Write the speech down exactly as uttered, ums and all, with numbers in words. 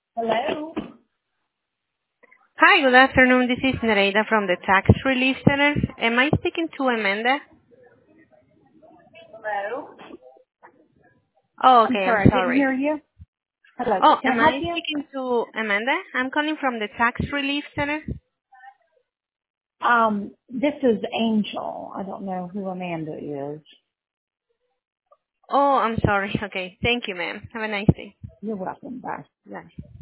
Hello. Hi, good afternoon. This is Nereida from the Tax Relief Center. Am I speaking to Amanda? Hello. Oh, I'm okay. I'm sorry, I didn't sorry. hear you. Hello. Oh, Can I am help I you? speaking to Amanda? I'm calling from the Tax Relief Center. Um, this is Angel. I don't know who Amanda is. Oh, I'm sorry. Okay. Thank you, ma'am. Have a nice day. You're welcome. Bye. Bye.